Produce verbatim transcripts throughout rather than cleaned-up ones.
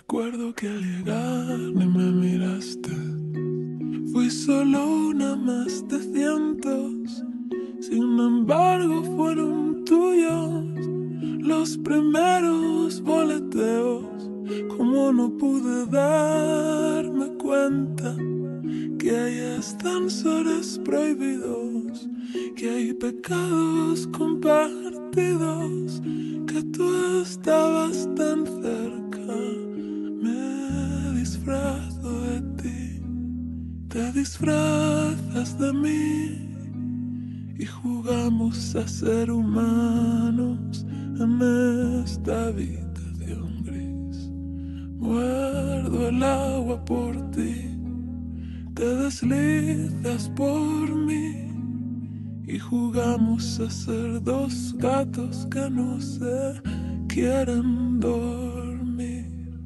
Recuerdo que al llegar ni me miraste. Fui solo una más de cientos. Sin embargo fueron tuyos los primeros boleteos. Como no pude darme cuenta que hay ascensores prohibidos, que hay pecados compartidos, que tú estabas tan cerca. Me disfrazo de ti, te disfrazas de mí y jugamos a ser humanos en esta habitación gris. Muerdo el agua por ti, te deslizas por mí y jugamos a ser dos gatos que no se quieren dormir.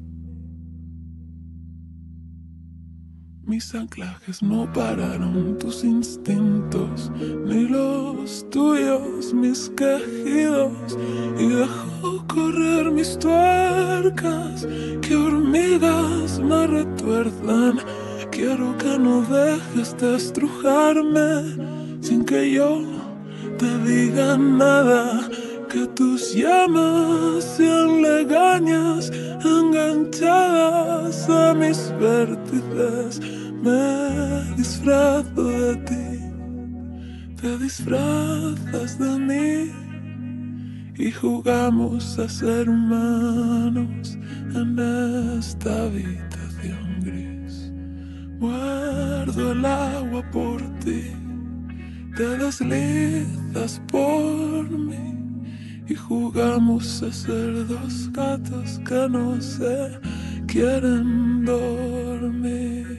Mis anclajes no pararon, tus instintos, ni los tuyos, mis quejidos. Y dejó correr mis tuercas, que hormigas me retuerzan. Quiero que no dejes de estrujarme sin que yo te diga nada. Que tus llamas sean legañas enganchadas a mis vértices. Me disfrazo de ti, te disfrazas de mí y jugamos a ser humanos en esta habitación gris. Muerdo el agua por ti, te deslizas por mí y jugamos a ser dos gatos que no se quieren dormir.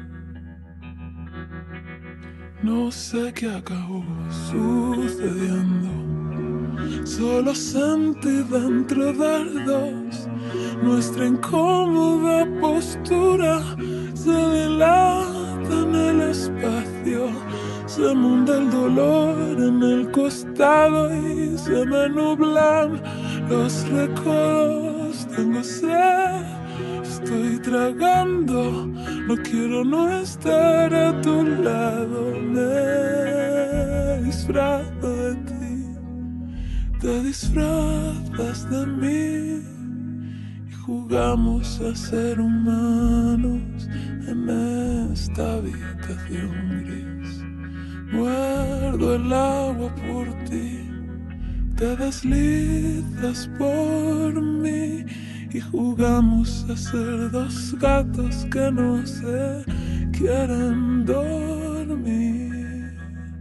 No sé qué acabó sucediendo, solo sentí dentro dardos. Nuestra incómoda postura se dilata en el espacio. Se monta el dolor en el costado y se me nublan los recuerdos. Tengo sed, estoy tragando, no quiero no estar a tu lado. Me disfrazo de ti, te disfrazas de mí y jugamos a ser humanos en esta habitación gris. Muerdo el agua por ti, te deslizas por mí y jugamos a ser dos gatos que no se quieren dormir.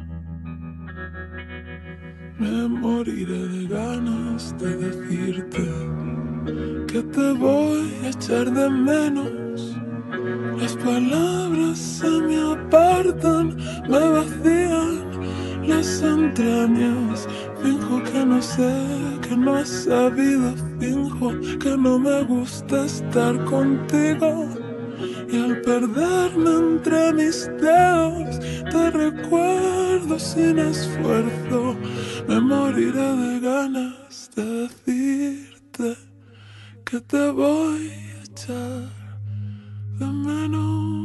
Me moriré de ganas de decirte que te voy a echar de menos. Las palabras se me apartan, me vacían las entrañas. Finjo que no sé, que no he sabido. Finjo que no me gusta estar contigo. Y al perderme entre mis dedos, te recuerdo sin esfuerzo. Me moriré de ganas de decirte que te voy a echar de menos.